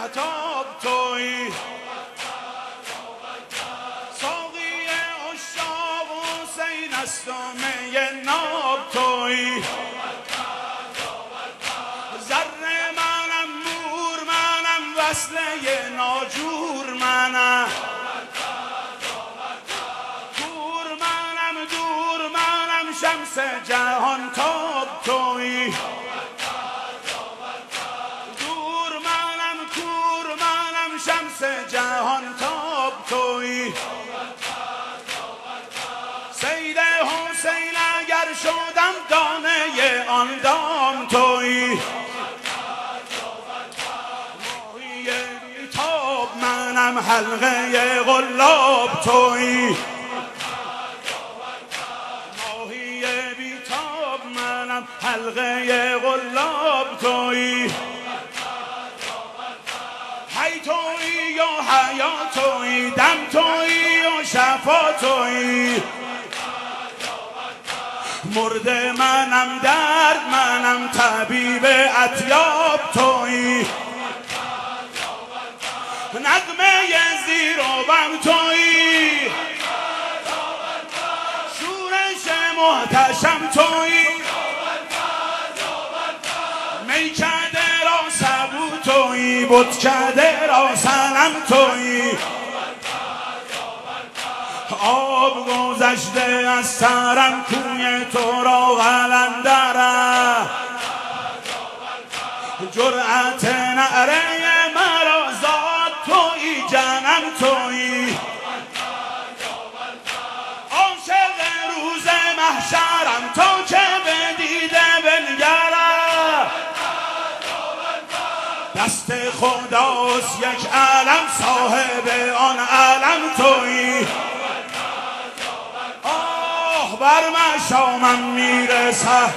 مهتاب تویی، ساقی عشاق حسین است و می ناب تویی، ذره منم نور منم وصله ناجور منم، دور منم دور منم شمس جهان تاب تویی، دور منم کور منم شمس جهان تاب تویی، سید حسین اگر شدم دانه آن دام تویی، ماهی بیتاب منم حلقه قلاب تویی، ماهی بیتاب منم حلقه قلاب تویی، حی تویی و حیات تویی، دم تویی و شفا تویی، مرده منم درد منم طبیب اطیاب تویی، نغمه زیر و بم تویی، شورش محتشم تویی، میکده را سبو تویی، بتکده را صنم تویی، آب گذشته از سرم کوی تو را قلندره، جرأت نعره مرا زاد تویی، جنم تویی، عاشق روز محشرم تو که به دیده بنگره، دست خداست یک علم صاحب آن علم تویی، آه بر مشامم میرسه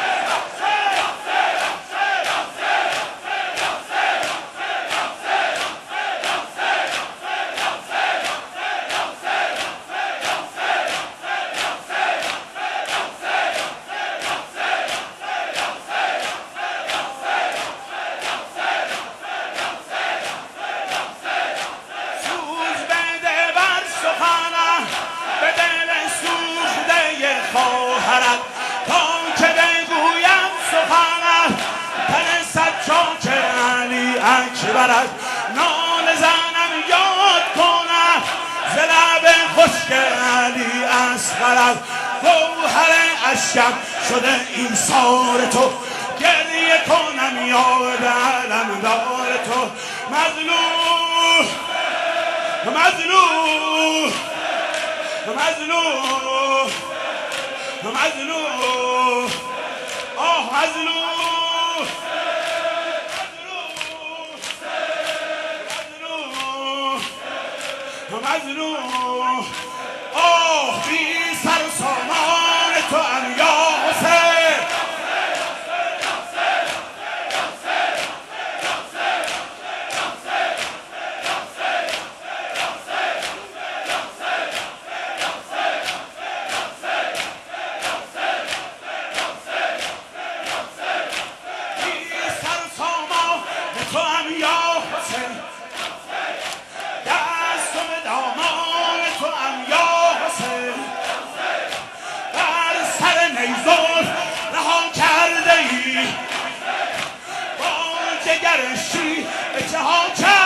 خواهرت تا که بگویم سخنت، تن سجاد علی اکبرت نال زنم یاد کنم، ز لب خشک علی اصغرت گوهر اشکم شده ایثار تو، گریه کنم یاد علمدار تو، مظلوم مظلوم مظلوم مظلوم، آه مظلوم مظلوم مظلوم، آه بی سر و سامان تو ام یا حسین، تو هم یا حسین، دستم دامان تو هم یا حسین، بر سر نیزار رها کرده ای، با جگر شیر اتحاد